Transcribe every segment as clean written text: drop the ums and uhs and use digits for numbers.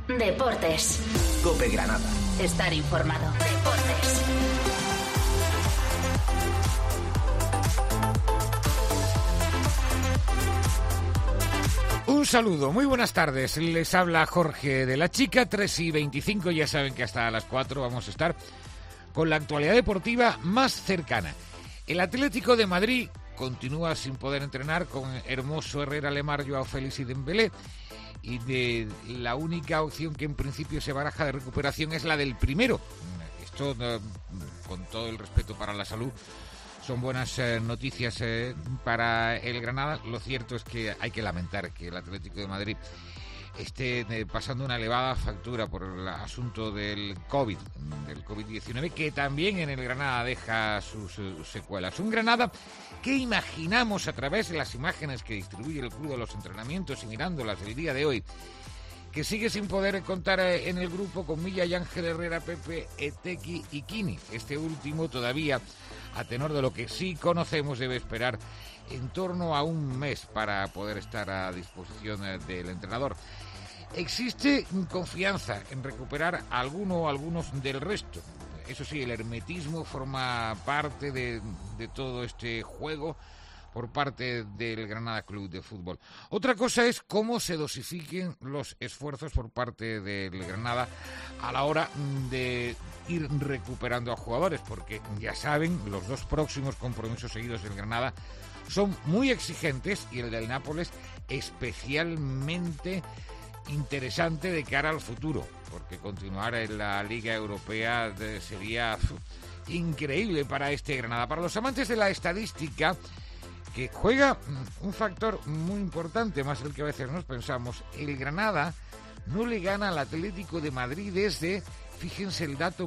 Deportes. COPE Granada. Estar informado. Deportes. Un saludo, muy buenas tardes. Les habla Jorge de la Chica, 3:25. Ya saben que hasta las 4 vamos a estar con la actualidad deportiva más cercana. El Atlético de Madrid continúa sin poder entrenar con Hermoso, Herrera, Lemar, Joao Félix y Dembélé. Y la única opción que en principio se baraja de recuperación es la del primero. Esto, con todo el respeto para la salud, son buenas noticias para el Granada. Lo cierto es que hay que lamentar que el Atlético de Madrid esté pasando una elevada factura por el asunto del COVID-19, que también en el Granada deja sus secuelas. Un Granada que imaginamos a través de las imágenes que distribuye el club de los entrenamientos y mirándolas el día de hoy, que sigue sin poder contar en el grupo con Milla y Ángel Herrera, Pepe, Etequi y Kini. Este último todavía, a tenor de lo que sí conocemos, debe esperar en torno a un mes para poder estar a disposición del entrenador. Existe confianza en recuperar algunos del resto. Eso sí, el hermetismo forma parte de todo este juego por parte del Granada Club de Fútbol. Otra cosa es cómo se dosifiquen los esfuerzos por parte del Granada a la hora de ir recuperando a jugadores, porque ya saben, los dos próximos compromisos seguidos del Granada son muy exigentes y el del Nápoles especialmente interesante de cara al futuro, porque continuar en la Liga Europea sería increíble para este Granada. Para los amantes de la estadística, que juega un factor muy importante, más del que a veces nos pensamos, el Granada no le gana al Atlético de Madrid desde, fíjense el dato,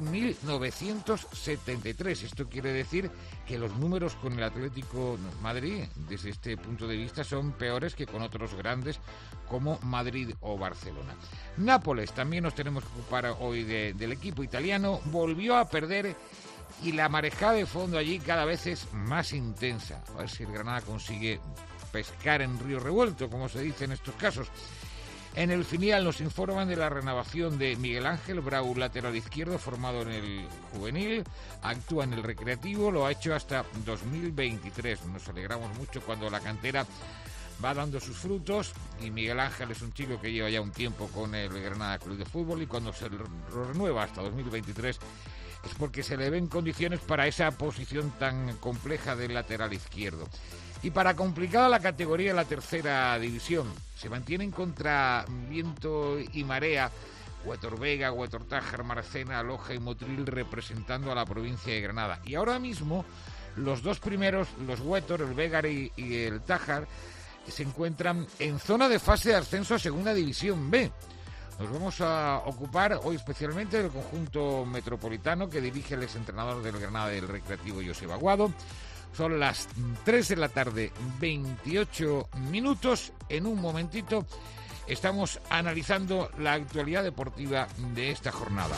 1973. Esto quiere decir que los números con el Atlético de Madrid, desde este punto de vista, son peores que con otros grandes como Madrid o Barcelona. Nápoles, también nos tenemos que ocupar hoy del equipo italiano, volvió a perder y la marejada de fondo allí cada vez es más intensa. A ver si el Granada consigue pescar en río revuelto, como se dice en estos casos. En el Finial nos informan de la renovación de Miguel Ángel Brau, lateral izquierdo, formado en el juvenil, actúa en el recreativo, lo ha hecho hasta 2023. Nos alegramos mucho cuando la cantera va dando sus frutos y Miguel Ángel es un chico que lleva ya un tiempo con el Granada Club de Fútbol y cuando se lo renueva hasta 2023 es porque se le ven condiciones para esa posición tan compleja del lateral izquierdo. Y para complicada la categoría de la tercera división, se mantienen contra viento y marea Huétor Vega, Huétor Tájar, Maracena, Loja y Motril representando a la provincia de Granada. Y ahora mismo los dos primeros, los Huétor, el Vega y el Tájar, se encuentran en zona de fase de ascenso a Segunda División B. Nos vamos a ocupar hoy especialmente del conjunto metropolitano que dirige el exentrenador del Granada del Recreativo, Joseba Aguado. Son las 3 de la tarde, 28 minutos. En un momentito estamos analizando la actualidad deportiva de esta jornada.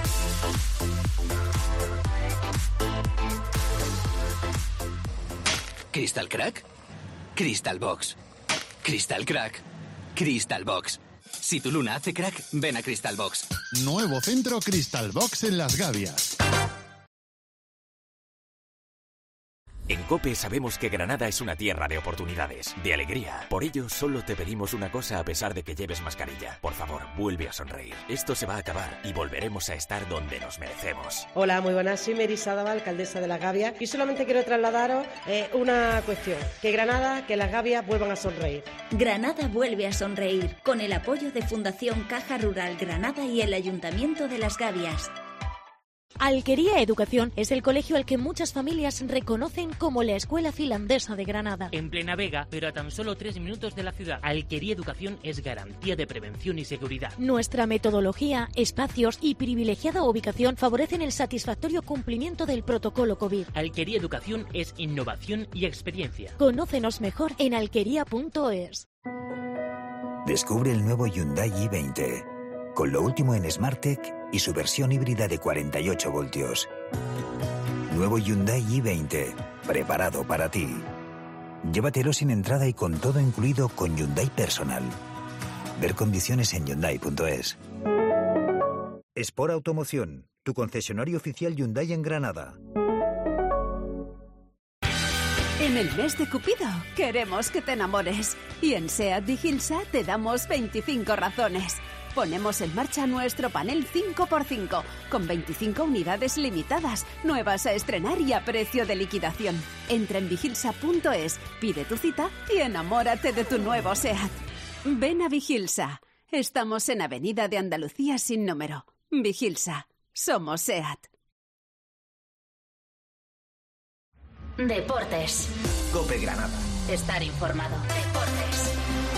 ¿Crystal Crack? Crystal Box. Crystal Crack. Crystal Box. Si tu luna hace crack, ven a Crystal Box. Nuevo centro Crystal Box en Las Gavias. En COPE sabemos que Granada es una tierra de oportunidades, de alegría. Por ello, solo te pedimos una cosa a pesar de que lleves mascarilla. Por favor, vuelve a sonreír. Esto se va a acabar y volveremos a estar donde nos merecemos. Hola, muy buenas. Soy Mary Sadaba, alcaldesa de Las Gavias. Y solamente quiero trasladaros una cuestión. Que Granada, que Las Gavias vuelvan a sonreír. Granada vuelve a sonreír, con el apoyo de Fundación Caja Rural Granada y el Ayuntamiento de Las Gavias. Alquería Educación es el colegio al que muchas familias reconocen como la Escuela Finlandesa de Granada. En plena Vega, pero a tan solo 3 minutos de la ciudad, Alquería Educación es garantía de prevención y seguridad. Nuestra metodología, espacios y privilegiada ubicación favorecen el satisfactorio cumplimiento del protocolo COVID. Alquería Educación es innovación y experiencia. Conócenos mejor en alquería.es. Descubre el nuevo Hyundai i20, con lo último en SmartTech y su versión híbrida de 48 voltios. Nuevo Hyundai i20, preparado para ti. Llévatelo sin entrada y con todo incluido con Hyundai Personal. Ver condiciones en Hyundai.es. Sport Automoción, tu concesionario oficial Hyundai en Granada. En el mes de Cupido queremos que te enamores y en SEAT Vigilsa te damos 25 razones. Ponemos en marcha nuestro panel 5x5 con 25 unidades limitadas, nuevas a estrenar y a precio de liquidación. Entra en vigilsa.es, pide tu cita y enamórate de tu nuevo SEAT. Ven a Vigilsa. Estamos en Avenida de Andalucía sin número. Vigilsa. Somos SEAT. Deportes. COPE Granada. Estar informado. Deportes.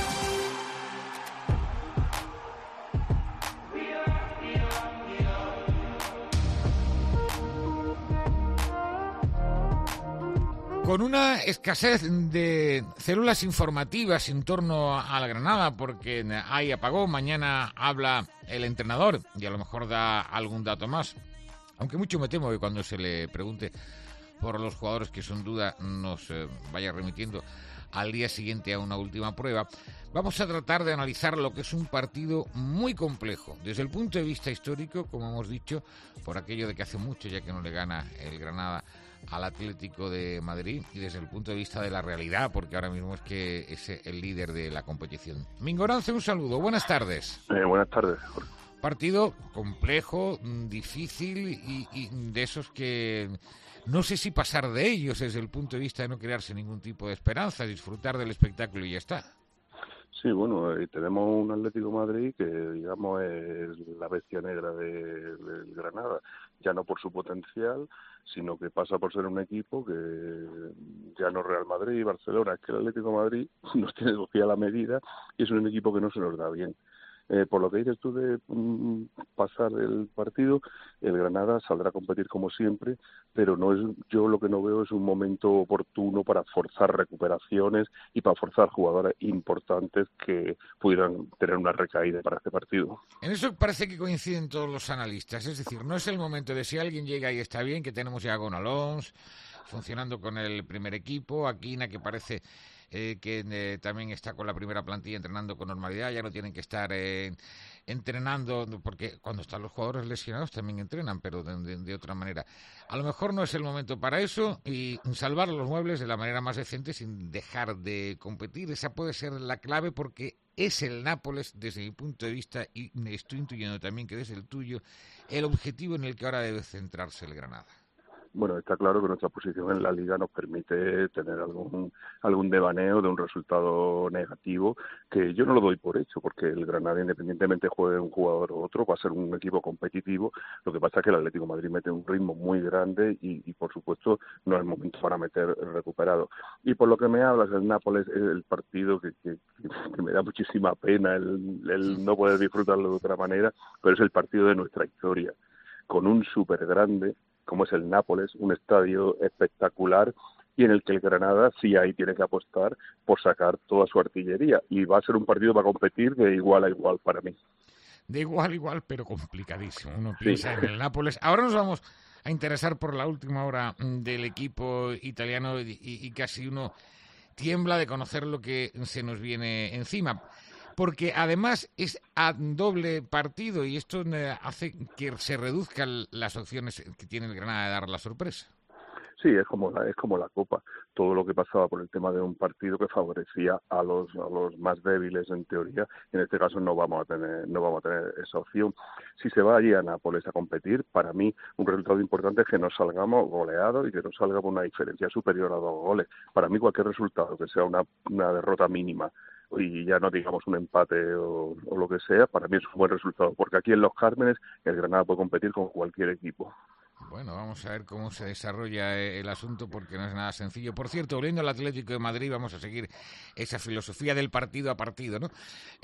Con una escasez de células informativas en torno a la Granada, porque hay apagón, mañana habla el entrenador y a lo mejor da algún dato más. Aunque mucho me temo que cuando se le pregunte por los jugadores que son duda nos vaya remitiendo al día siguiente a una última prueba. Vamos a tratar de analizar lo que es un partido muy complejo desde el punto de vista histórico, como hemos dicho, por aquello de que hace mucho ya que no le gana el Granada al Atlético de Madrid, y desde el punto de vista de la realidad, porque ahora mismo es que es el líder de la competición. Mingorance, un saludo, buenas tardes. Buenas tardes, Jorge. Partido complejo, difícil y de esos que no sé si pasar de ellos desde el punto de vista de no crearse ningún tipo de esperanza, disfrutar del espectáculo y ya está. Sí, bueno, tenemos un Atlético de Madrid que, digamos, es la bestia negra de Granada, ya no por su potencial, sino que pasa por ser un equipo que ya no Real Madrid y Barcelona, es que el Atlético de Madrid nos tiene cogida la medida y es un equipo que no se nos da bien. Por lo que dices tú de pasar el partido, el Granada saldrá a competir como siempre, pero yo lo que no veo es un momento oportuno para forzar recuperaciones y para forzar jugadores importantes que pudieran tener una recaída para este partido. En eso parece que coinciden todos los analistas, es decir, no es el momento de si alguien llega y está bien, que tenemos ya a Gon Alons funcionando con el primer equipo, Aquina que parece que también está con la primera plantilla entrenando con normalidad, ya no tienen que estar entrenando, porque cuando están los jugadores lesionados también entrenan, pero de otra manera. A lo mejor no es el momento para eso y salvar los muebles de la manera más decente sin dejar de competir. Esa puede ser la clave porque es el Nápoles, desde mi punto de vista, y me estoy intuyendo también que desde el tuyo, el objetivo en el que ahora debe centrarse el Granada. Bueno, está claro que nuestra posición en la Liga nos permite tener algún devaneo de un resultado negativo, que yo no lo doy por hecho, porque el Granada, independientemente juegue un jugador u otro, va a ser un equipo competitivo. Lo que pasa es que el Atlético de Madrid mete un ritmo muy grande y por supuesto, no es momento para meter recuperado. Y por lo que me hablas, el Nápoles es el partido que me da muchísima pena el no poder disfrutarlo de otra manera, pero es el partido de nuestra historia, con un súper grande como es el Nápoles, un estadio espectacular y en el que el Granada sí ahí tiene que apostar por sacar toda su artillería y va a ser un partido para competir de igual a igual para mí. De igual a igual, pero complicadísimo. Uno piensa en el Nápoles. Ahora nos vamos a interesar por la última hora del equipo italiano y casi uno tiembla de conocer lo que se nos viene encima. Porque además es a doble partido y esto hace que se reduzcan las opciones que tiene el Granada de dar la sorpresa. Sí, es como la Copa. Todo lo que pasaba por el tema de un partido que favorecía a los más débiles en teoría, en este caso no vamos a tener esa opción. Si se va allí a Nápoles a competir, para mí un resultado importante es que no salgamos goleados y que no salgamos una diferencia superior a 2 goles. Para mí cualquier resultado que sea una derrota mínima y ya no digamos un empate o lo que sea, para mí es un buen resultado, porque aquí en Los Cármenes el Granada puede competir con cualquier equipo. Bueno, vamos a ver cómo se desarrolla el asunto porque no es nada sencillo. Por cierto, volviendo al Atlético de Madrid, vamos a seguir esa filosofía del partido a partido, ¿no?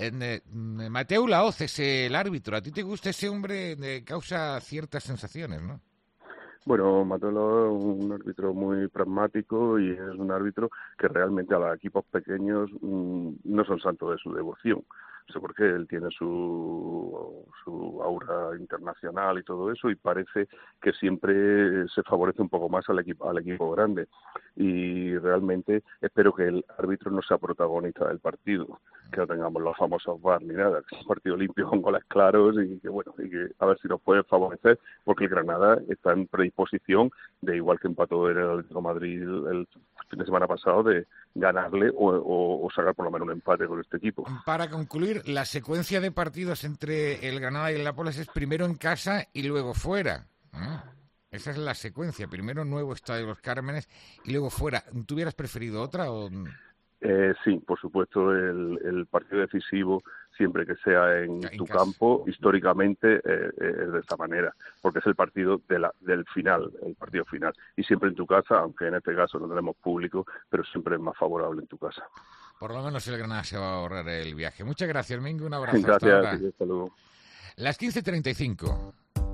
Mateu Laoz es el árbitro. ¿A ti te gusta ese hombre? Causa ciertas sensaciones, ¿no? Bueno, Mateu Laoz es un árbitro muy pragmático y es un árbitro que realmente a los equipos pequeños no son santos de su devoción. No sé por qué, él tiene su aura internacional y todo eso, y parece que siempre se favorece un poco más al equipo grande. Y realmente espero que el árbitro no sea protagonista del partido, que no tengamos los famosos VAR ni nada, que es un partido limpio con goles claros y que a ver si nos puede favorecer, porque el Granada está en predisposición de, igual que empató el Atlético de Madrid el fin de semana pasado, de ganarle o sacar por lo menos un empate con este equipo. Para concluir, la secuencia de partidos entre el Granada y el Nápoles es primero en casa y luego fuera. Esa es la secuencia. Primero Nuevo Estadio de los Cármenes y luego fuera. ¿Tú hubieras preferido otra o...? Sí, por supuesto, el partido decisivo, siempre que sea en tu campo, históricamente es de esta manera, porque es el partido del final, el partido final. Y siempre en tu casa, aunque en este caso no tenemos público, pero siempre es más favorable en tu casa. Por lo menos el Granada se va a ahorrar el viaje. Muchas gracias, Mingo. Un abrazo. Gracias, hasta luego. Las 15:35.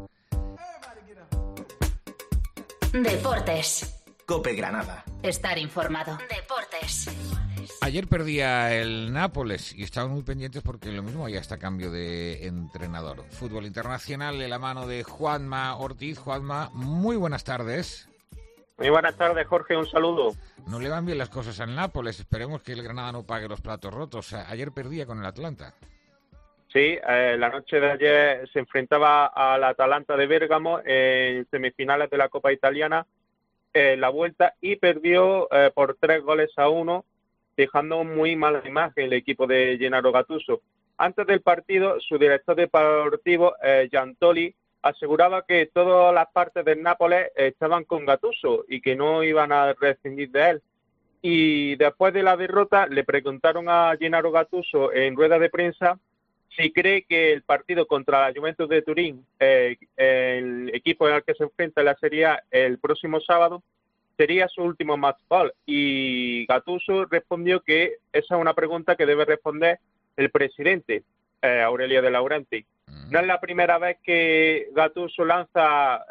Deportes. COPE Granada. Estar informado. Deportes. Ayer perdía el Nápoles y estaban muy pendientes porque lo mismo hay hasta cambio de entrenador. Fútbol internacional de la mano de Juanma Ortiz. Juanma, muy buenas tardes. Muy buenas tardes, Jorge, un saludo. No le van bien las cosas al Nápoles, esperemos que el Granada no pague los platos rotos. Ayer perdía con el Atlanta. Sí, la noche de ayer se enfrentaba al Atalanta de Bérgamo en semifinales de la Copa Italiana, la vuelta, y perdió por 3-1, dejando muy mala imagen el equipo de Gennaro Gattuso. Antes del partido, su director deportivo, Giantoli, aseguraba que todas las partes del Nápoles estaban con Gattuso y que no iban a rescindir de él. Y después de la derrota, le preguntaron a Gennaro Gattuso en rueda de prensa si cree que el partido contra la Juventus de Turín, el equipo al que se enfrenta en la Serie A el próximo sábado, sería su último match ball. Y Gattuso respondió que esa es una pregunta que debe responder el presidente, Aurelio De Laurentiis. No es la primera vez que Gattuso lanza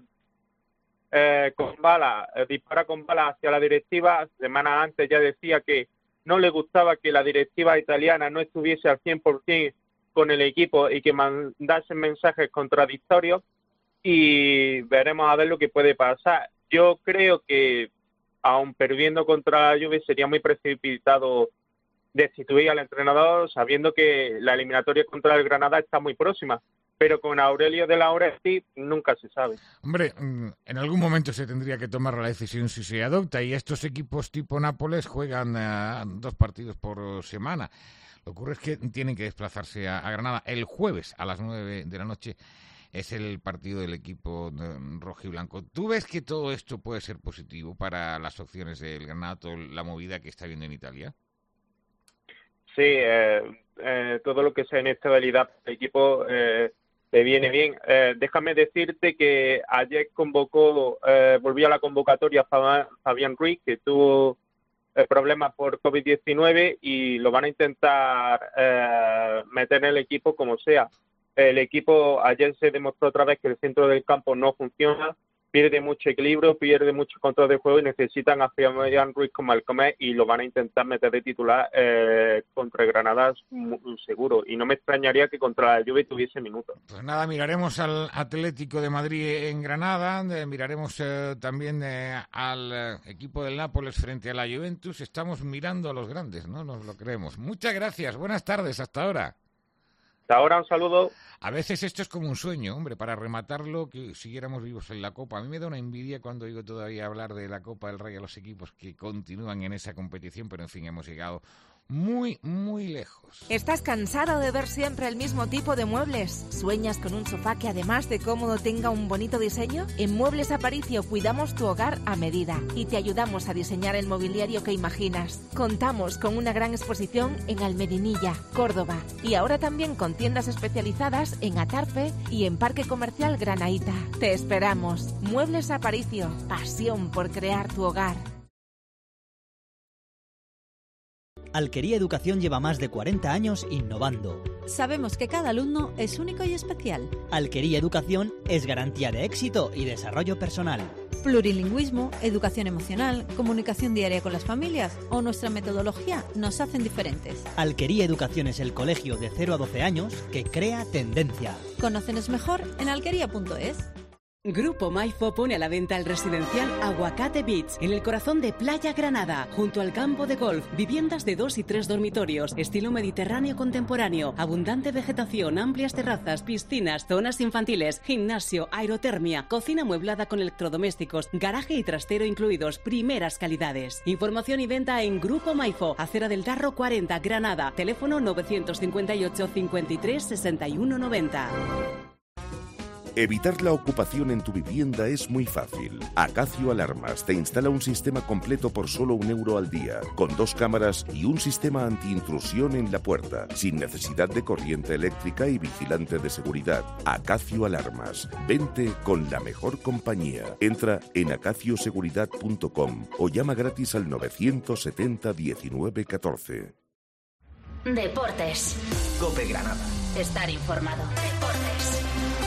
dispara con balas hacia la directiva. Semanas antes ya decía que no le gustaba que la directiva italiana no estuviese al 100% con el equipo y que mandase mensajes contradictorios, y veremos a ver lo que puede pasar. Yo creo que, aun perdiendo contra la Juve, sería muy precipitado destituir al entrenador, sabiendo que la eliminatoria contra el Granada está muy próxima. Pero con Aurelio De Laurentiis nunca se sabe. Hombre, en algún momento se tendría que tomar la decisión si se adopta, y estos equipos tipo Nápoles juegan 2 partidos por semana. Lo que ocurre es que tienen que desplazarse a Granada. El jueves a las 9 de la noche es el partido del equipo rojiblanco. ¿Tú ves que todo esto puede ser positivo para las opciones del Granada, toda la movida que está viendo en Italia? Sí, todo lo que sea inestabilidad del equipo te viene bien. Déjame decirte que ayer volvió a la convocatoria Fabián Ruiz, que tuvo problemas por COVID-19, y lo van a intentar meter en el equipo como sea. El equipo ayer se demostró otra vez que el centro del campo no funciona, pierde mucho equilibrio, pierde mucho control de juego, y necesitan a Fabián Ruiz como Alcomer, y lo van a intentar meter de titular contra el Granada seguro, y no me extrañaría que contra la Juve tuviese minutos. Pues nada, miraremos al Atlético de Madrid en Granada, miraremos también al equipo del Nápoles frente a la Juventus. Estamos mirando a los grandes, no nos lo creemos. Muchas gracias, buenas tardes, hasta ahora. Hasta ahora, un saludo. A veces esto es como un sueño, hombre, para rematarlo, que siguiéramos vivos en la Copa. A mí me da una envidia cuando oigo todavía hablar de la Copa del Rey a los equipos que continúan en esa competición, pero en fin, hemos llegado muy, muy lejos. ¿Estás cansado de ver siempre el mismo tipo de muebles? ¿Sueñas con un sofá que además de cómodo tenga un bonito diseño? En Muebles Aparicio cuidamos tu hogar a medida y te ayudamos a diseñar el mobiliario que imaginas. Contamos con una gran exposición en Almedinilla, Córdoba, y ahora también con tiendas especializadas en Atarfe y en Parque Comercial Granaíta. Te esperamos. Muebles Aparicio, pasión por crear tu hogar. Alquería Educación lleva más de 40 años innovando. Sabemos que cada alumno es único y especial. Alquería Educación es garantía de éxito y desarrollo personal. Plurilingüismo, educación emocional, comunicación diaria con las familias o nuestra metodología nos hacen diferentes. Alquería Educación es el colegio de 0 a 12 años que crea tendencia. Conócenos mejor en alquería.es. Grupo Maifo pone a la venta el residencial Aguacate Beach, en el corazón de Playa Granada, junto al campo de golf. Viviendas de 2 y 3 dormitorios, estilo mediterráneo contemporáneo, abundante vegetación, amplias terrazas, piscinas, zonas infantiles, gimnasio, aerotermia, cocina amueblada con electrodomésticos, garaje y trastero incluidos, primeras calidades. Información y venta en Grupo Maifo, Acera del Darro 40, Granada, teléfono 958 53 61 90. Evitar la ocupación en tu vivienda es muy fácil. Acacio Alarmas te instala un sistema completo por solo €1 al día, con 2 cámaras y un sistema antiintrusión en la puerta, sin necesidad de corriente eléctrica y vigilante de seguridad. Acacio Alarmas. Vente con la mejor compañía. Entra en acacioseguridad.com o llama gratis al 970 19 14. Deportes. COPE Granada. Estar informado. Deportes.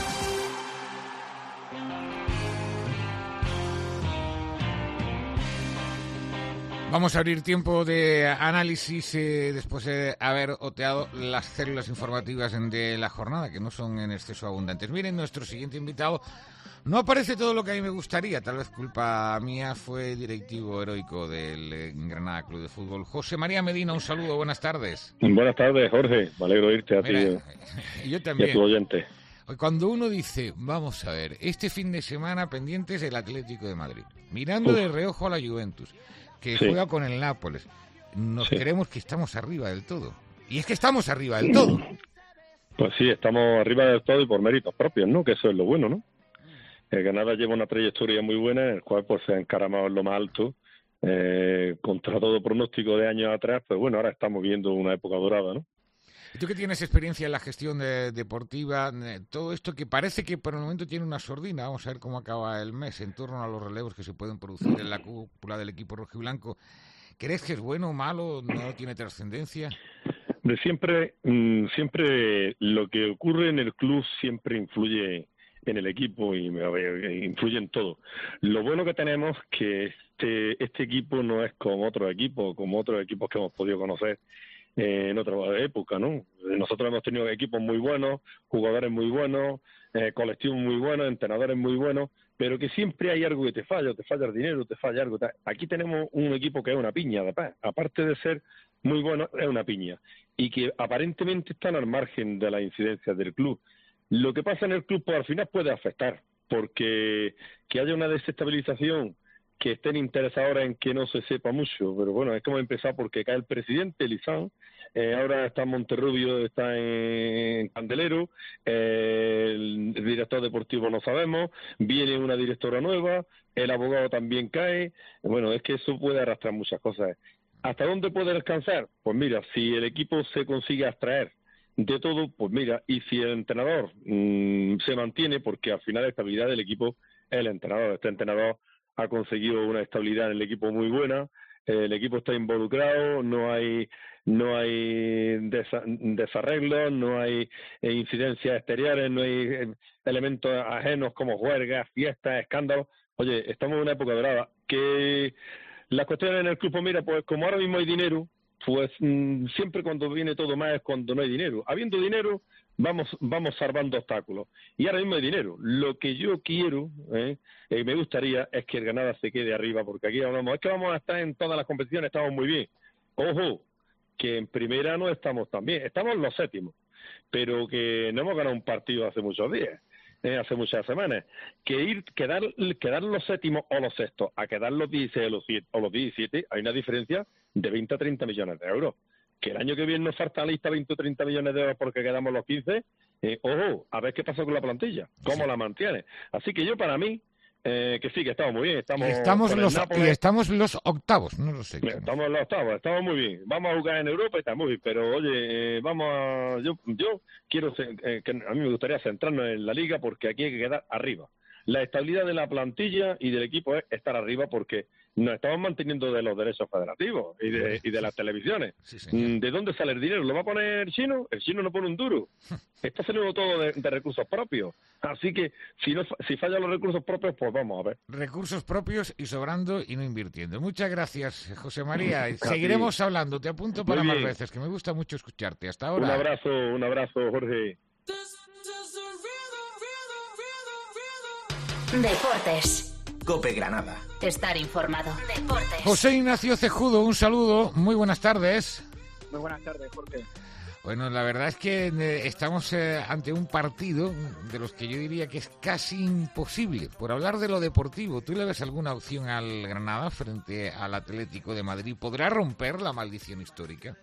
Vamos a abrir tiempo de análisis después de haber oteado las células informativas de la jornada, que no son en exceso abundantes. Miren, nuestro siguiente invitado no aparece todo lo que a mí me gustaría, tal vez culpa mía, fue directivo heroico del Granada Club de Fútbol. José María Medina, un saludo, buenas tardes. Buenas tardes, Jorge, me alegro de irte a ti yo también. y a tu oyente. Cuando uno dice, vamos a ver, este fin de semana pendientes del Atlético de Madrid, mirando de reojo a la Juventus, que juega con el Nápoles, nos creemos que estamos arriba del todo. Y es que estamos arriba del todo. Pues sí, estamos arriba del todo y por méritos propios, ¿no? Que eso es lo bueno, ¿no? El Granada lleva una trayectoria muy buena, en el cual pues se ha encaramado en lo más alto, contra todo pronóstico de años atrás, pues bueno, ahora estamos viendo una época dorada, ¿no? Tú que tienes experiencia en la gestión deportiva, todo esto que parece que por el momento tiene una sordina, vamos a ver cómo acaba el mes en torno a los relevos que se pueden producir en la cúpula del equipo rojiblanco. ¿Crees que es bueno o malo? ¿No tiene trascendencia? Siempre lo que ocurre en el club siempre influye en el equipo y influye en todo. Lo bueno que tenemos es que este equipo no es como otros equipos que hemos podido conocer en otra época, ¿no? Nosotros hemos tenido equipos muy buenos, jugadores muy buenos, colectivos muy buenos, entrenadores muy buenos, pero que siempre hay algo que te falla el dinero, te falla algo. Aquí tenemos un equipo que es una piña, aparte de ser muy bueno, es una piña, y que aparentemente están al margen de las incidencias del club. Lo que pasa en el club, pues al final puede afectar, porque que haya una desestabilización, que estén interesados en que no se sepa mucho, pero bueno, es que hemos empezado porque cae el presidente, Lizán, ahora está en Monterrubio, está en Candelero, el director deportivo no sabemos, viene una directora nueva, el abogado también cae, bueno, es que eso puede arrastrar muchas cosas. ¿Hasta dónde puede alcanzar? Pues mira, si el equipo se consigue abstraer de todo, pues mira, y si el entrenador se mantiene, porque al final la estabilidad del equipo es el entrenador, este entrenador ha conseguido una estabilidad en el equipo muy buena, el equipo está involucrado, no hay desarreglos, no hay incidencias exteriores, no hay elementos ajenos como juergas, fiestas, escándalos. Oye, estamos en una época dorada. Que las cuestiones en el club, pues mira, pues como ahora mismo hay dinero, pues siempre cuando viene todo más es cuando no hay dinero. Habiendo dinero, vamos salvando obstáculos. Y ahora mismo hay dinero. Lo que yo quiero, me gustaría, es que el Granada se quede arriba, porque aquí hablamos, es que vamos a estar en todas las competiciones, estamos muy bien. Ojo, que en primera no estamos tan bien, estamos los séptimos, pero que no hemos ganado un partido hace muchos días, hace muchas semanas. Quedar los séptimos o los sextos, a quedar los 16 o los 17, hay una diferencia de 20 a 30 millones de euros. Que el año que viene nos falta lista 20 o 30 millones de euros porque quedamos los 15, ojo, a ver qué pasa con la plantilla, cómo la mantiene. Así que yo, para mí, que sí, que estamos muy bien. Estamos los octavos, no lo sé. Estamos los octavos, estamos muy bien. Vamos a jugar en Europa y está muy bien, pero oye, yo quiero, que a mí me gustaría centrarnos en la Liga porque aquí hay que quedar arriba. La estabilidad de la plantilla y del equipo es estar arriba porque nos estamos manteniendo de los derechos federativos y de las televisiones. ¿De dónde sale el dinero? ¿Lo va a poner el chino? El chino no pone un duro. Está saliendo todo de recursos propios. Así que si fallan los recursos propios, pues vamos a ver. Recursos propios y sobrando y no invirtiendo. Muchas gracias, José María. Seguiremos hablando. Te apunto para más veces, que me gusta mucho escucharte. Hasta ahora. Un abrazo, Jorge. Deportes. COPE Granada. Estar informado. Deportes. José Ignacio Cejudo, un saludo. Muy buenas tardes. Muy buenas tardes, Jorge. Bueno, la verdad es que estamos ante un partido de los que yo diría que es casi imposible. Por hablar de lo deportivo, ¿tú le ves alguna opción al Granada frente al Atlético de Madrid? ¿Podrá romper la maldición histórica?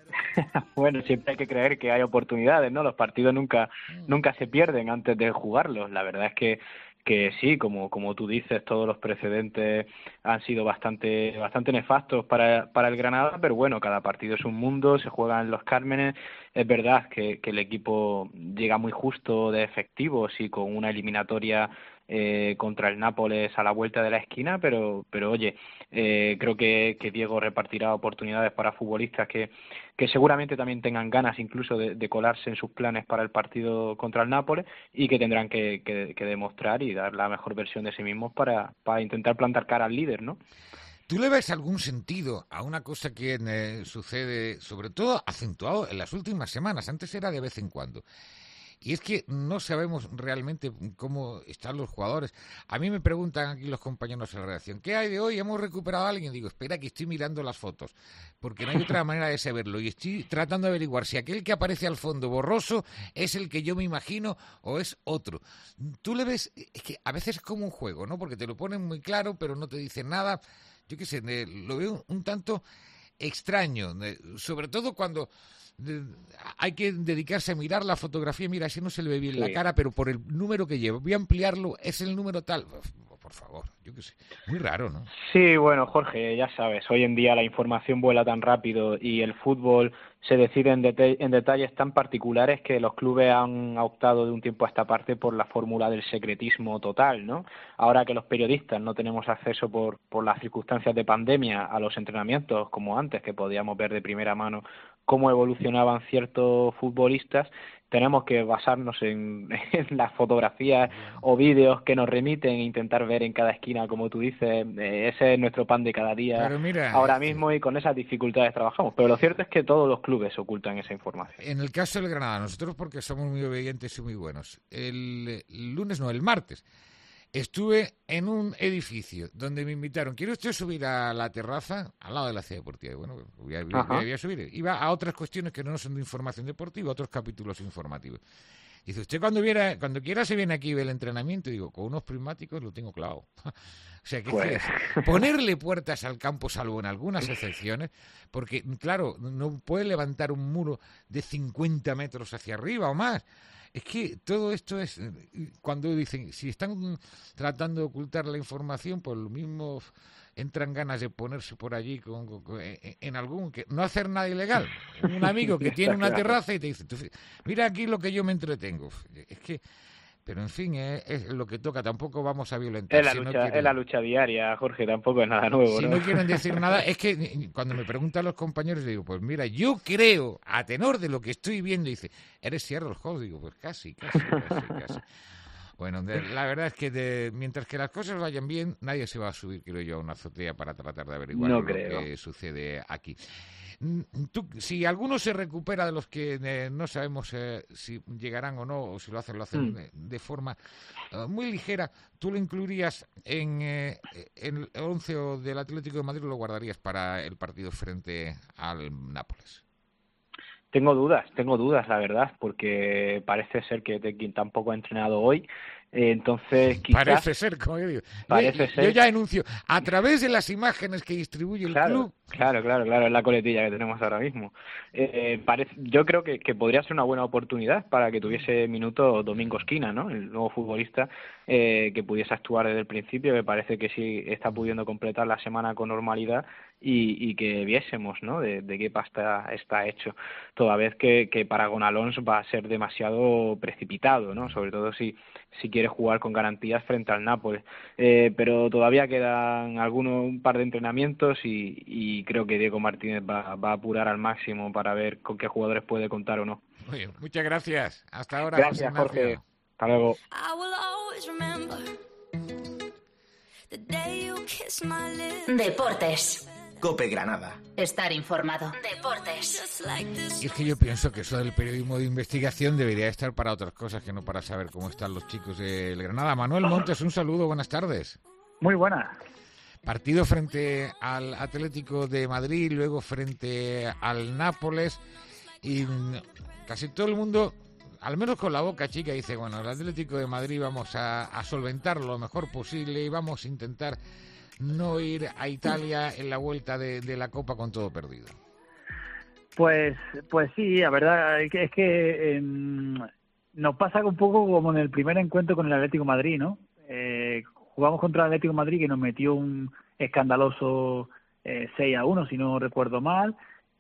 Bueno, siempre hay que creer que hay oportunidades, ¿no? Los partidos nunca se pierden antes de jugarlos. La verdad es que sí, como tú dices, todos los precedentes han sido bastante nefastos para el Granada, pero bueno, cada partido es un mundo, se juega en Los Cármenes. Es verdad que el equipo llega muy justo de efectivos y con una eliminatoria contra el Nápoles a la vuelta de la esquina, pero oye, creo que Diego repartirá oportunidades para futbolistas que seguramente también tengan ganas incluso de colarse en sus planes para el partido contra el Nápoles y que tendrán que demostrar y dar la mejor versión de sí mismos para intentar plantar cara al líder, ¿no? ¿Tú le ves algún sentido a una cosa que sucede, sobre todo acentuado en las últimas semanas? Antes era de vez en cuando. Y es que no sabemos realmente cómo están los jugadores. A mí me preguntan aquí los compañeros de la redacción, ¿qué hay de hoy? ¿Hemos recuperado a alguien? Y digo, espera que estoy mirando las fotos, porque no hay otra manera de saberlo. Y estoy tratando de averiguar si aquel que aparece al fondo borroso es el que yo me imagino o es otro. Tú le ves, es que a veces es como un juego, ¿no? Porque te lo ponen muy claro, pero no te dicen nada. Yo qué sé, lo veo un tanto extraño, sobre todo cuando hay que dedicarse a mirar la fotografía. Mira, si no se le ve bien la cara, pero por el número que lleva, voy a ampliarlo, es el número tal. Por favor, yo qué sé, muy raro, ¿no? Sí, bueno, Jorge, ya sabes, hoy en día la información vuela tan rápido y el fútbol se decide en detalles tan particulares que los clubes han optado de un tiempo a esta parte por la fórmula del secretismo total, ¿no? Ahora que los periodistas no tenemos acceso por las circunstancias de pandemia a los entrenamientos como antes, que podíamos ver de primera mano cómo evolucionaban ciertos futbolistas, tenemos que basarnos en las fotografías o vídeos que nos remiten e intentar ver en cada esquina, como tú dices. Ese es nuestro pan de cada día ahora mismo y con esas dificultades trabajamos. Pero lo cierto es que todos los clubes ocultan esa información. En el caso del Granada, nosotros porque somos muy obedientes y muy buenos, el martes, estuve en un edificio donde me invitaron. ¿Quiere usted subir a la terraza al lado de la ciudad deportiva? Y bueno, voy a subir. Iba a otras cuestiones que no son de información deportiva, otros capítulos informativos. Dice, usted cuando quiera se viene aquí y ve el entrenamiento. Y digo, con unos prismáticos lo tengo clavado. O sea, que es ponerle puertas al campo, salvo en algunas excepciones, porque, claro, no puede levantar un muro de 50 metros hacia arriba o más. Es que todo esto es, cuando dicen, si están tratando de ocultar la información, pues lo mismo entran ganas de ponerse por allí en algún, que no hacer nada ilegal. Un amigo que tiene una terraza y te dice, mira aquí lo que yo me entretengo. Es que, pero en fin, es lo que toca, tampoco vamos a violentar. Es la lucha diaria, Jorge, tampoco es nada nuevo. Si no quieren decir nada, es que cuando me preguntan los compañeros, digo, pues mira, yo creo, a tenor de lo que estoy viendo, dice, ¿eres Sierra Hall? Digo, pues casi. Bueno, la verdad es que mientras que las cosas vayan bien, nadie se va a subir, creo yo, a una azotea para tratar de averiguar lo que sucede aquí. Si alguno se recupera de los que no sabemos si llegarán o no, o si lo hacen de forma muy ligera, ¿tú lo incluirías en el 11 del Atlético de Madrid o lo guardarías para el partido frente al Nápoles? Tengo dudas, la verdad, porque parece ser que Tekin tampoco ha entrenado hoy. Entonces, quizás... Parece ser, como yo digo. Yo ya anuncio, a través de las imágenes que distribuye el club... Claro, es la coletilla que tenemos ahora mismo. Yo creo que podría ser una buena oportunidad para que tuviese minutos Domingo Esquina, ¿no? El nuevo futbolista que pudiese actuar desde el principio, que parece que sí está pudiendo completar la semana con normalidad y que viésemos, ¿no? De qué pasta está hecho. Toda vez que para Gonalons va a ser demasiado precipitado, ¿no? Sobre todo si quiere puede jugar con garantías frente al Nápoles. Pero todavía quedan un par de entrenamientos y creo que Diego Martínez va a apurar al máximo para ver con qué jugadores puede contar o no. Muy bien, muchas gracias. Hasta ahora. Gracias, Jorge. Hasta luego. Deportes. COPE Granada. Estar informado. Deportes. Y es que yo pienso que eso del periodismo de investigación debería estar para otras cosas que no para saber cómo están los chicos del Granada. Manuel Montes, un saludo, buenas tardes. Muy buenas. Partido frente al Atlético de Madrid, luego frente al Nápoles, y casi todo el mundo, al menos con la boca chica, dice, bueno, el Atlético de Madrid vamos a solventarlo lo mejor posible y vamos a intentar no ir a Italia en la vuelta de la Copa con todo perdido. Pues sí, la verdad es que nos pasa un poco como en el primer encuentro con el Atlético de Madrid, ¿no? Jugamos contra el Atlético de Madrid, que nos metió un escandaloso 6-1, si no recuerdo mal,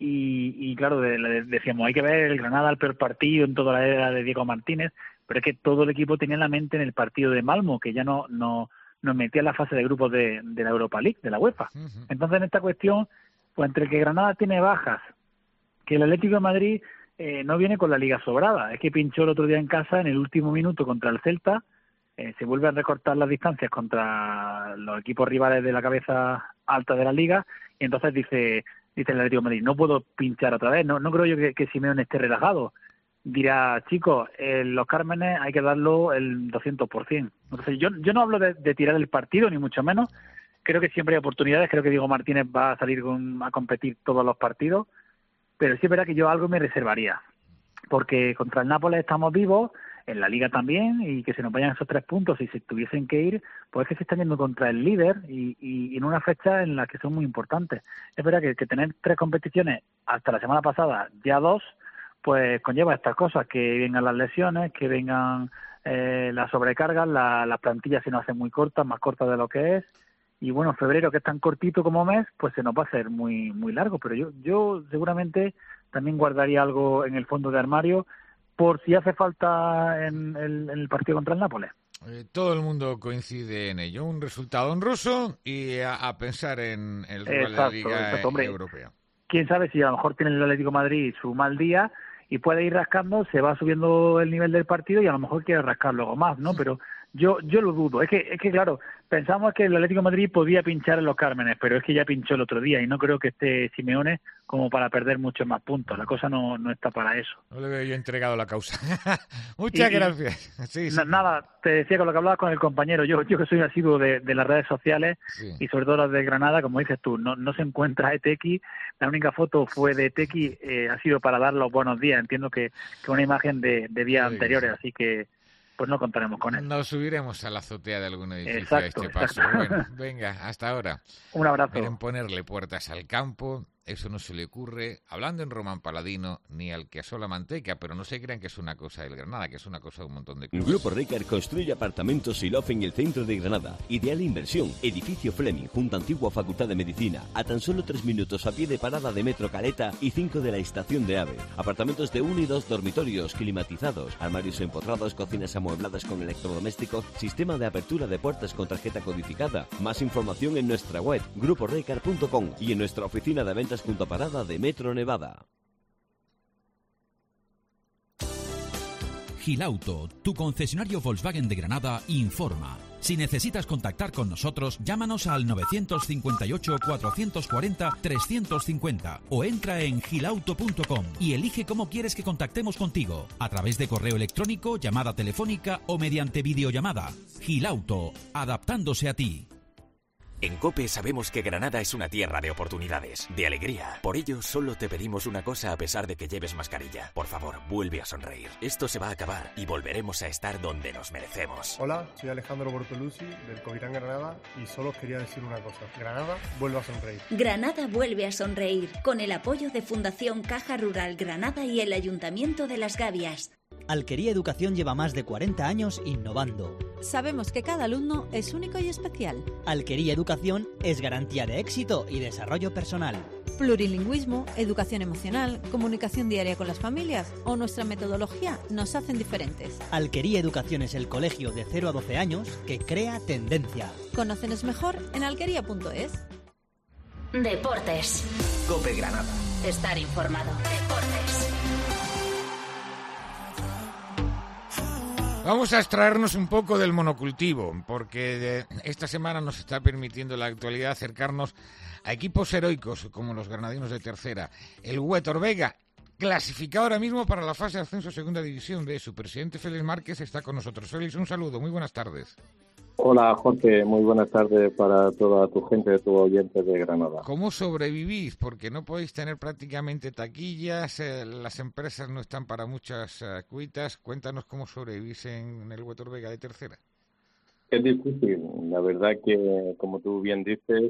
y claro, decíamos, hay que ver el Granada el peor partido en toda la era de Diego Martínez, pero es que todo el equipo tenía la mente en el partido de Malmo, que ya nos metía en la fase de grupos de la Europa League, de la UEFA. Entonces, en esta cuestión, pues entre que Granada tiene bajas, que el Atlético de Madrid no viene con la liga sobrada, es que pinchó el otro día en casa en el último minuto contra el Celta, se vuelve a recortar las distancias contra los equipos rivales de la cabeza alta de la liga, y entonces dice el Atlético de Madrid, no puedo pinchar otra vez, no creo yo que Simeone esté relajado. Dirá, chicos, los Cármenes hay que darlo el 200%. Entonces, yo no hablo de tirar el partido, ni mucho menos. Creo que siempre hay oportunidades. Creo que Diego Martínez va a salir a competir todos los partidos. Pero sí es verdad que yo algo me reservaría. Porque contra el Nápoles estamos vivos, en la Liga también, y que se nos vayan esos 3 puntos y se tuviesen que ir, pues es que se están yendo contra el líder y en una fecha en la que son muy importantes. Es verdad que tener 3 competiciones hasta la semana pasada, ya 2, pues conlleva estas cosas, que vengan las lesiones, que vengan las sobrecargas, las plantillas se nos hacen muy cortas, más cortas de lo que es, y bueno, febrero, que es tan cortito como mes, pues se nos va a hacer muy muy largo, pero yo seguramente también guardaría algo en el fondo de armario por si hace falta en el partido contra el Nápoles. Todo el mundo coincide en ello, un resultado honroso y a pensar en el rival de la Liga Europea. Quién sabe si a lo mejor tiene el Atlético de Madrid su mal día y puede ir rascando, se va subiendo el nivel del partido y a lo mejor quiere rascar luego más, ¿no? Pero yo lo dudo. Es que claro, pensamos que el Atlético de Madrid podía pinchar en los Cármenes, pero es que ya pinchó el otro día y no creo que esté Simeone como para perder muchos más puntos. La cosa no está para eso. No le veo yo entregado la causa. Muchas gracias. Sí. Nada, te decía con lo que hablabas con el compañero, yo que soy asiduo de las redes sociales, sí, y sobre todo las de Granada, como dices tú, no se encuentra Etequi. La única foto fue de Etequi, ha sido para dar los buenos días. Entiendo que una imagen de días anteriores, así que pues no contaremos con él. Nos subiremos a la azotea de algún edificio a este paso. Bueno, venga, hasta ahora. Un abrazo. Quieren ponerle puertas al campo, eso no se le ocurre, hablando en Román Paladino, ni al que asola manteca, pero no se crean que es una cosa del Granada, que es una cosa de un montón de cosas. Grupo Ricard construye apartamentos y loft en el centro de Granada. Ideal inversión, edificio Fleming, junto a antigua Facultad de Medicina, a tan solo 3 minutos a pie de parada de Metro Caleta y 5 de la estación de AVE. Apartamentos de 1 y 2 dormitorios, climatizados, armarios empotrados, cocinas amuebladas con electrodomésticos, sistema de apertura de puertas con tarjeta codificada. Más información en nuestra web, gruporicard.com, y en nuestra oficina de ventas junto a parada de Metro Nevada. Gilauto, tu concesionario Volkswagen de Granada, informa. Si necesitas contactar con nosotros, llámanos al 958-440-350 o entra en gilauto.com y elige cómo quieres que contactemos contigo, a través de correo electrónico, llamada telefónica o mediante videollamada. Gilauto, adaptándose a ti. En COPE sabemos que Granada es una tierra de oportunidades, de alegría. Por ello, solo te pedimos una cosa a pesar de que lleves mascarilla. Por favor, vuelve a sonreír. Esto se va a acabar y volveremos a estar donde nos merecemos. Hola, soy Alejandro Bortolucci del Covirán Granada y solo os quería decir una cosa. Granada vuelve a sonreír. Granada vuelve a sonreír con el apoyo de Fundación Caja Rural Granada y el Ayuntamiento de Las Gavias. Alquería Educación lleva más de 40 años innovando. Sabemos que cada alumno es único y especial. Alquería Educación es garantía de éxito y desarrollo personal. Plurilingüismo, educación emocional, comunicación diaria con las familias o nuestra metodología nos hacen diferentes. Alquería Educación es el colegio de 0 a 12 años que crea tendencia. Conócenos mejor en alquería.es. Deportes. COPE Granada. Estar informado. Deportes. Vamos a extraernos un poco del monocultivo, porque esta semana nos está permitiendo la actualidad acercarnos a equipos heroicos como los granadinos de tercera. El Huétor Vega, clasificado ahora mismo para la fase de ascenso a segunda división B. Su presidente Félix Márquez está con nosotros. Félix, un saludo, muy buenas tardes. Hola Jorge, muy buenas tardes para toda tu gente, tu oyente de Granada. ¿Cómo sobrevivís? Porque no podéis tener prácticamente taquillas, las empresas no están para muchas cuitas. Cuéntanos cómo sobrevivís en el Huétor Vega de tercera. Es difícil, la verdad que, como tú bien dices,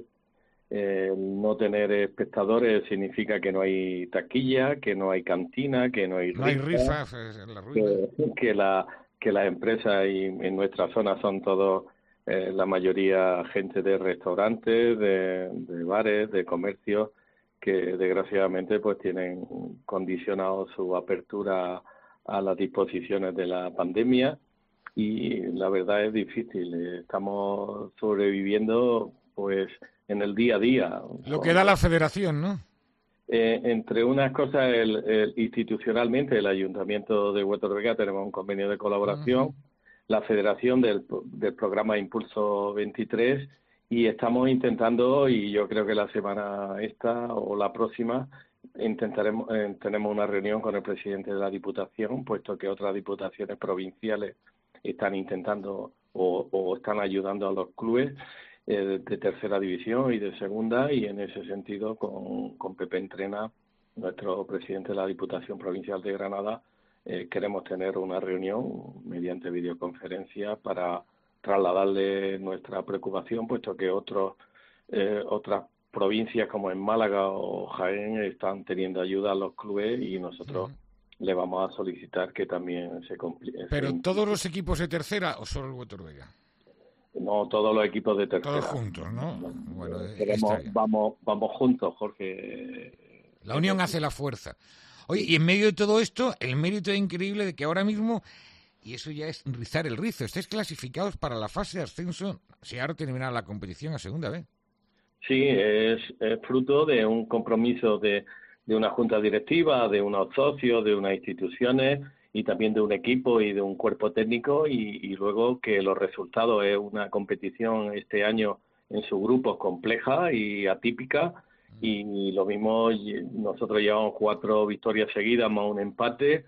no tener espectadores significa que no hay taquilla, que no hay cantina, que no hay rifas en la ruina. Que las empresas y en nuestra zona son todos, la mayoría gente de restaurantes, de bares, de comercios, que desgraciadamente pues tienen condicionado su apertura a las disposiciones de la pandemia y la verdad es difícil. Estamos sobreviviendo pues en el día a día. Lo que da la federación, ¿no? Entre unas cosas, institucionalmente, el Ayuntamiento de Huétor Vega tenemos un convenio de colaboración, la Federación del programa Impulso 23, y estamos intentando, y yo creo que la semana esta o la próxima, tenemos una reunión con el presidente de la Diputación, puesto que otras diputaciones provinciales están intentando o están ayudando a los clubes de tercera división y de segunda, y en ese sentido con Pepe Entrena, nuestro presidente de la Diputación Provincial de Granada, queremos tener una reunión mediante videoconferencia para trasladarle nuestra preocupación, puesto que otras provincias como en Málaga o Jaén están teniendo ayuda a los clubes y nosotros le vamos a solicitar que también se complique. ¿Pero todos los equipos de tercera o solo el Huétor Vega? No, todos los equipos de tercera. Todos juntos, ¿no? Bueno, vamos juntos, Jorge. La unión hace la fuerza. Oye, y en medio de todo esto, el mérito increíble de que ahora mismo, y eso ya es rizar el rizo, estáis clasificados para la fase de ascenso, si ahora termina la competición a segunda B. Sí, es fruto de un compromiso de una junta directiva, de unos socios, de unas instituciones, y también de un equipo y de un cuerpo técnico, y luego que los resultados es una competición este año en su grupo compleja y atípica, y lo mismo nosotros llevamos 4 victorias seguidas más un empate,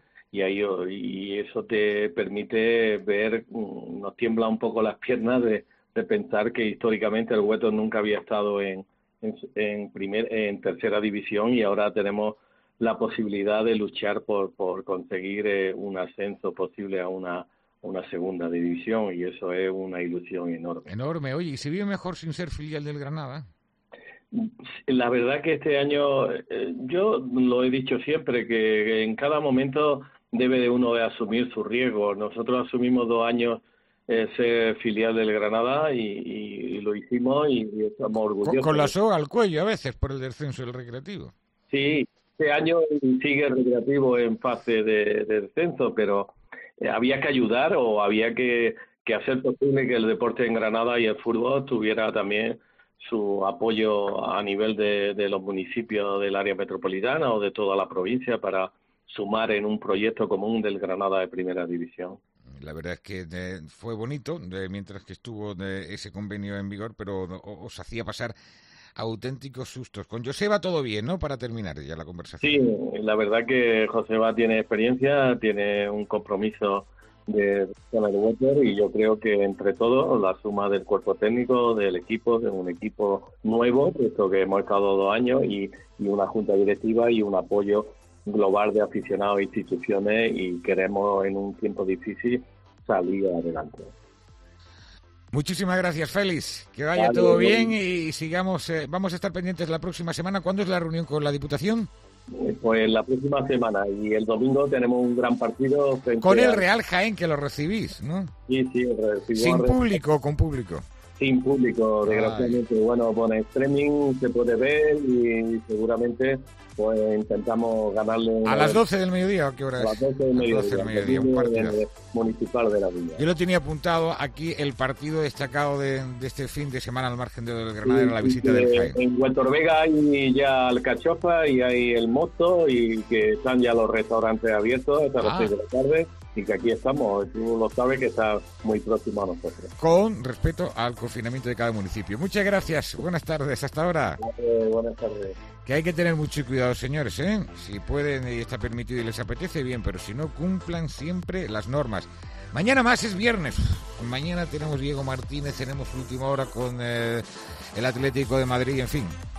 y eso te permite ver, nos tiembla un poco las piernas de pensar que históricamente el Huétor nunca había estado en tercera división, y ahora tenemos la posibilidad de luchar por conseguir un ascenso posible a una segunda división, y eso es una ilusión enorme. Enorme. Oye, ¿y se vive mejor sin ser filial del Granada? La verdad que este año, yo lo he dicho siempre, que en cada momento debe de uno de asumir su riesgo. Nosotros asumimos 2 años ser filial del Granada y lo hicimos y estamos orgullosos. Con la soga al cuello a veces por el descenso del Recreativo. Sí. Este año sigue el Recreativo en fase de descenso, pero había que ayudar o había que hacer posible que el deporte en Granada y el fútbol tuviera también su apoyo a nivel de los municipios del área metropolitana o de toda la provincia para sumar en un proyecto común del Granada de Primera División. La verdad es que fue bonito mientras que estuvo ese convenio en vigor, pero os hacía pasar auténticos sustos. Con Joseba todo bien, ¿no? Para terminar ya la conversación. Sí, la verdad que Joseba tiene experiencia, tiene un compromiso con el Huétor, y yo creo que entre todos, la suma del cuerpo técnico, del equipo, de un equipo nuevo, puesto que hemos estado 2 años, y una junta directiva y un apoyo global de aficionados e instituciones, y queremos en un tiempo difícil salir adelante. Muchísimas gracias, Félix. Que vaya todo bien y sigamos. Vamos a estar pendientes la próxima semana. ¿Cuándo es la reunión con la Diputación? Pues la próxima semana, y el domingo tenemos un gran partido con el Real Jaén, que lo recibís, ¿no? Sí, recibimos. ¿Sin público o con público? Sin público, desgraciadamente. Bueno, por streaming se puede ver y seguramente pues intentamos ganarle... ¿A las 12 del mediodía o qué hora es? A las 12 del mediodía, un partido. Municipal de la Villa. Yo lo tenía apuntado aquí, el partido destacado de este fin de semana al margen del Granada era la visita del Jaén. En Huerto Vega hay ya alcachofa y hay el mosto y que están ya los restaurantes abiertos hasta las 6 de la tarde. Y que aquí estamos, tú lo sabes que está muy próximo a nosotros. Con respecto al confinamiento de cada municipio. Muchas gracias, buenas tardes, hasta ahora. Buenas tardes. Que hay que tener mucho cuidado, señores, ¿eh? Si pueden y está permitido y les apetece, bien, pero si no, cumplan siempre las normas. Mañana más es viernes. Mañana tenemos Diego Martínez, tenemos Última Hora con el Atlético de Madrid, en fin.